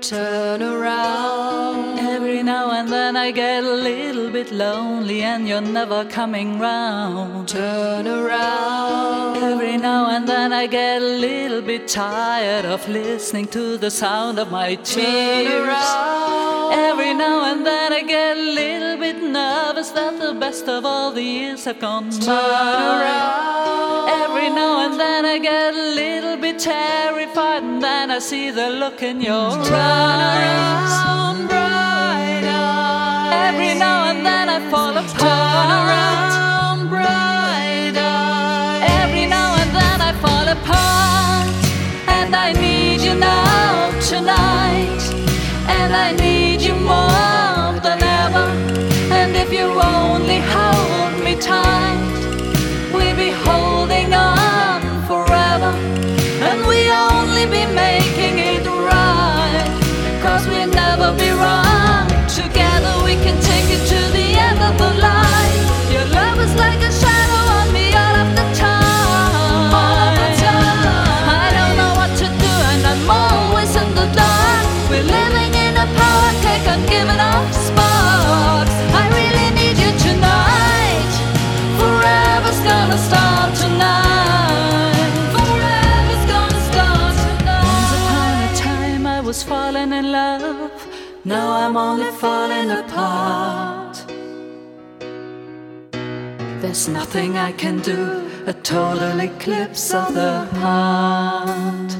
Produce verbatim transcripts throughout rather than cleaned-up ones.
turn around. Every now and then I get a little bit lonely and you're never coming round. Turn around. Every now and then I get a little bit tired of listening to the sound of my tears. Turn around. Every now and then I get a little bit nervous that the best of all the years have gone by. Turn around. Every now and then I get a little bit terrified, and then I see the look in your Turn eyes. around, bright eyes. Every now and then I fall apart. Turn around, bright eyes. Every now and then I fall apart, and I need you now tonight, and I need you more than ever. And if you only hold me tight, we'll be holding on forever, and we only be making it right, 'cause we'll never be wrong. Together we can take it to the end of the line. Your love is like a shadow on me all of the time. All of the time. I don't know what to do and I'm always in the dark. We're living in a power cake and giving off sparks. I really need you tonight. Forever's gonna start tonight. Forever's gonna start tonight. Once upon a time I was falling in love. Now I'm only falling apart. There's nothing I can do, a total eclipse of the heart.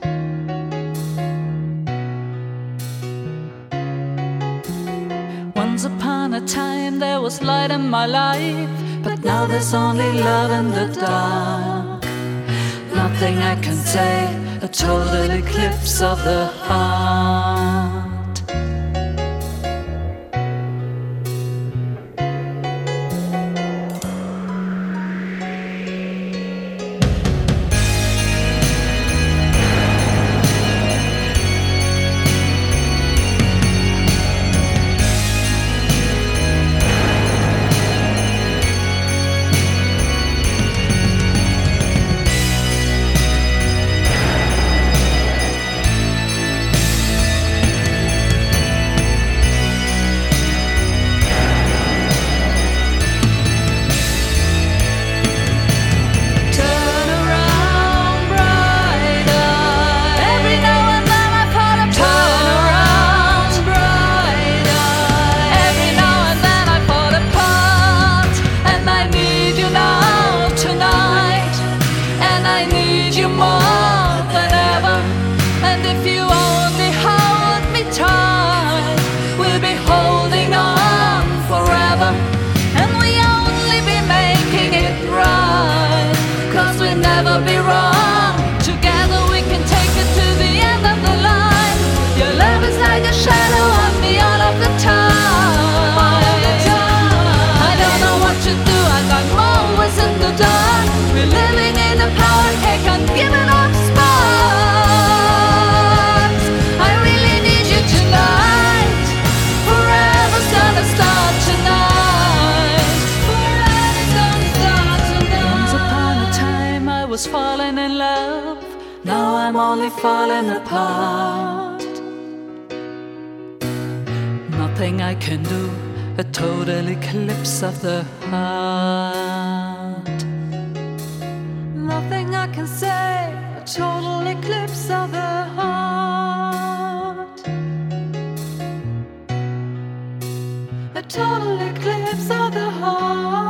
Once upon a time there was light in my life, but now there's only love in the dark. Nothing I can say, a total eclipse of the heart. Never be wrong. Together we can take it to the end of the line. Your love is like a shadow on me all of the time. All of the time. I don't know what to do and I'm always in the dark. We're living in a power cake and giving off sparks. I really need you tonight. Forever's gonna start tonight. Forever's gonna start tonight. Once upon a time I was falling in love. Now I'm only falling apart. Nothing I can do, a total eclipse of the heart. Nothing I can say, a total eclipse of the heart. A total eclipse of the heart.